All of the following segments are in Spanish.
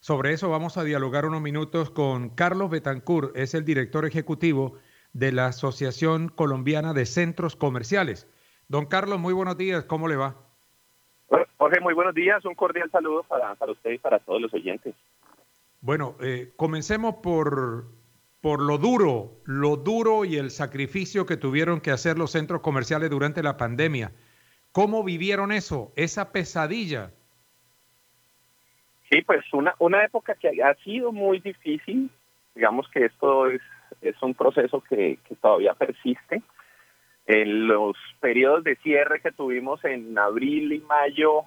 Sobre eso vamos a dialogar unos minutos con Carlos Betancourt, es el director ejecutivo de la Asociación Colombiana de Centros Comerciales. Don Carlos, muy buenos días, ¿cómo le va? Bueno, Jorge, muy buenos días. Un cordial saludo para usted y para todos los oyentes. Bueno, comencemos por lo duro y el sacrificio que tuvieron que hacer los centros comerciales durante la pandemia. ¿Cómo vivieron eso, esa pesadilla? Sí, pues una época que ha sido muy difícil. Digamos que esto es un proceso que todavía persiste. En los periodos de cierre que tuvimos en abril y mayo,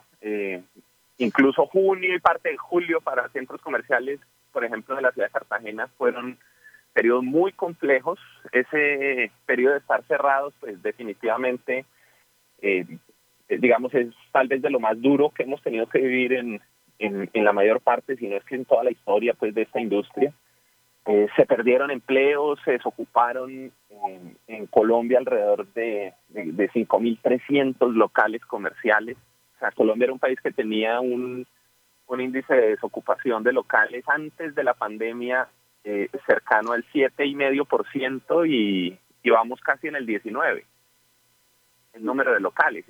incluso junio y parte de julio para centros comerciales, por ejemplo, de la ciudad de Cartagena, fueron periodos muy complejos. Ese periodo de estar cerrados, pues definitivamente, eh, digamos, es tal vez de lo más duro que hemos tenido que vivir en la mayor parte, si no es que en toda la historia pues de esta industria. Se perdieron empleos, se desocuparon en Colombia alrededor de 5.300 locales comerciales. O sea, Colombia era un país que tenía un índice de desocupación de locales antes de la pandemia cercano al 7,5% y vamos casi en el 19%, el número de locales.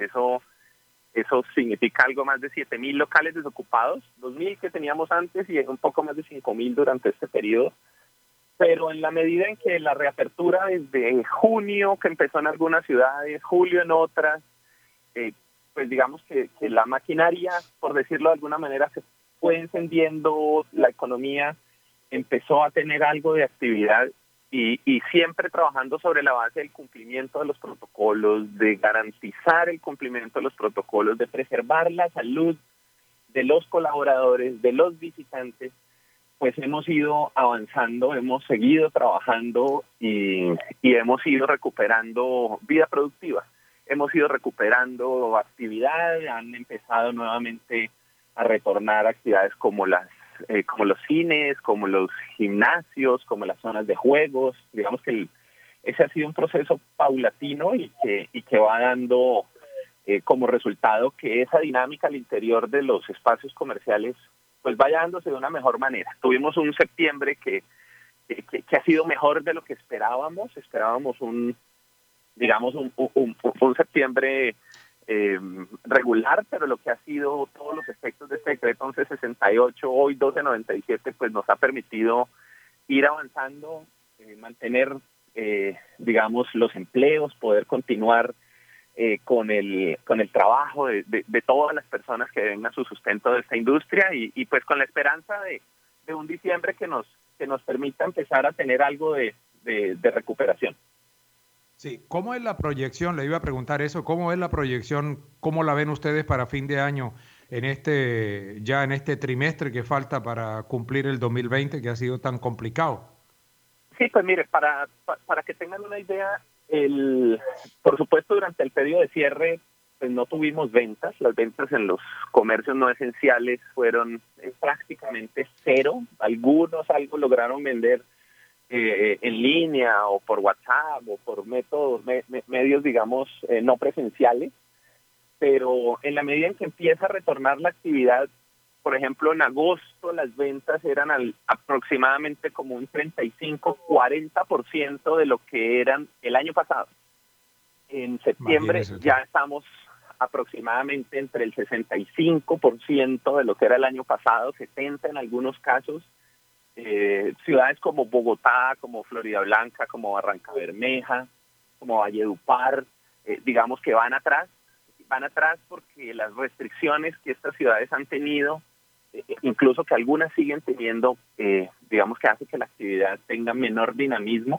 Eso significa algo más de 7.000 locales desocupados, 2.000 que teníamos antes y un poco más de 5.000 durante este periodo. Pero en la medida en que la reapertura desde junio, que empezó en algunas ciudades, julio en otras, pues digamos que la maquinaria, por decirlo de alguna manera, se fue encendiendo, la economía empezó a tener algo de actividad y siempre trabajando sobre la base del cumplimiento de los protocolos, de garantizar el cumplimiento de los protocolos, de preservar la salud de los colaboradores, de los visitantes. Pues hemos ido avanzando, hemos seguido trabajando y hemos ido recuperando vida productiva. Hemos ido recuperando actividad, han empezado nuevamente a retornar actividades como los cines, como los gimnasios, como las zonas de juegos. Digamos que ese ha sido un proceso paulatino y que va dando como resultado que esa dinámica al interior de los espacios comerciales pues vaya dándose de una mejor manera. Tuvimos un septiembre que ha sido mejor de lo que esperábamos un septiembre regular, pero lo que ha sido todos los efectos de este decreto 1168, hoy 1297, pues nos ha permitido ir avanzando, mantener, digamos, los empleos, poder continuar con el trabajo de todas las personas que den a su sustento de esta industria y pues con la esperanza de un diciembre que nos permita empezar a tener algo de recuperación. Sí, ¿cómo es la proyección? Le iba a preguntar eso, ¿cómo es la proyección? ¿Cómo la ven ustedes para fin de año ya en este trimestre que falta para cumplir el 2020 que ha sido tan complicado? Sí, pues mire, para que tengan una idea, por supuesto durante el periodo de cierre pues no tuvimos ventas. Las ventas en los comercios no esenciales fueron prácticamente cero. Algunos algo lograron vender en línea o por WhatsApp o por medios, digamos, no presenciales, pero en la medida en que empieza a retornar la actividad, por ejemplo, en agosto las ventas eran aproximadamente como un 35-40% de lo que eran el año pasado. En septiembre Imagínese usted. ya estamos aproximadamente entre el 65% de lo que era el año pasado, 70% en algunos casos. Ciudades como Bogotá, como Floridablanca, como Barrancabermeja, como Valledupar, digamos que van atrás porque las restricciones que estas ciudades han tenido, incluso que algunas siguen teniendo, digamos que hace que la actividad tenga menor dinamismo.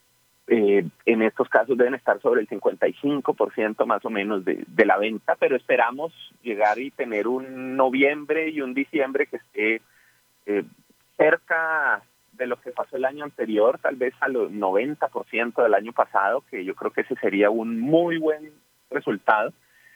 En estos casos deben estar sobre el 55% más o menos de la venta, pero esperamos llegar y tener un noviembre y un diciembre que esté eh, cerca de lo que pasó el año anterior, tal vez a los 90% del año pasado, que yo creo que ese sería un muy buen resultado.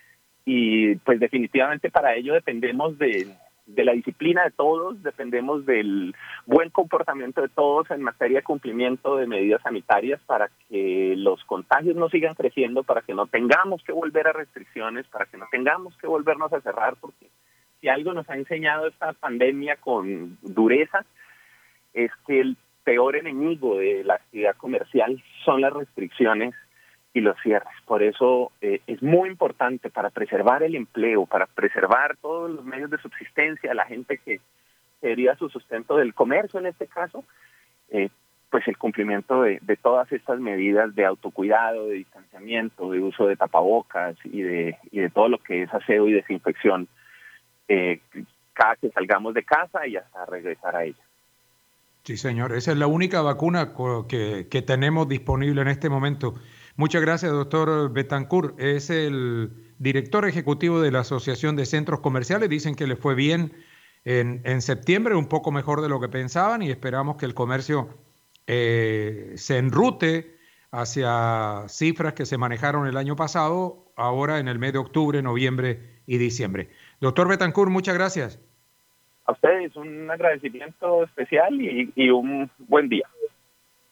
Y pues definitivamente para ello dependemos de la disciplina de todos, dependemos del buen comportamiento de todos en materia de cumplimiento de medidas sanitarias para que los contagios no sigan creciendo, para que no tengamos que volver a restricciones, para que no tengamos que volvernos a cerrar, porque si algo nos ha enseñado esta pandemia con dureza, es que el peor enemigo de la actividad comercial son las restricciones y los cierres. Por eso es muy importante para preservar el empleo, para preservar todos los medios de subsistencia, la gente que deriva su sustento del comercio en este caso, pues el cumplimiento de todas estas medidas de autocuidado, de distanciamiento, de uso de tapabocas y de todo lo que es aseo y desinfección, cada que salgamos de casa y hasta regresar a ella. Sí, señor. Esa es la única vacuna que tenemos disponible en este momento. Muchas gracias, doctor Betancourt. Es el director ejecutivo de la Asociación de Centros Comerciales. Dicen que le fue bien en septiembre, un poco mejor de lo que pensaban, y esperamos que el comercio se enrute hacia cifras que se manejaron el año pasado, ahora en el mes de octubre, noviembre y diciembre. Doctor Betancourt, muchas gracias. A ustedes un agradecimiento especial y un buen día.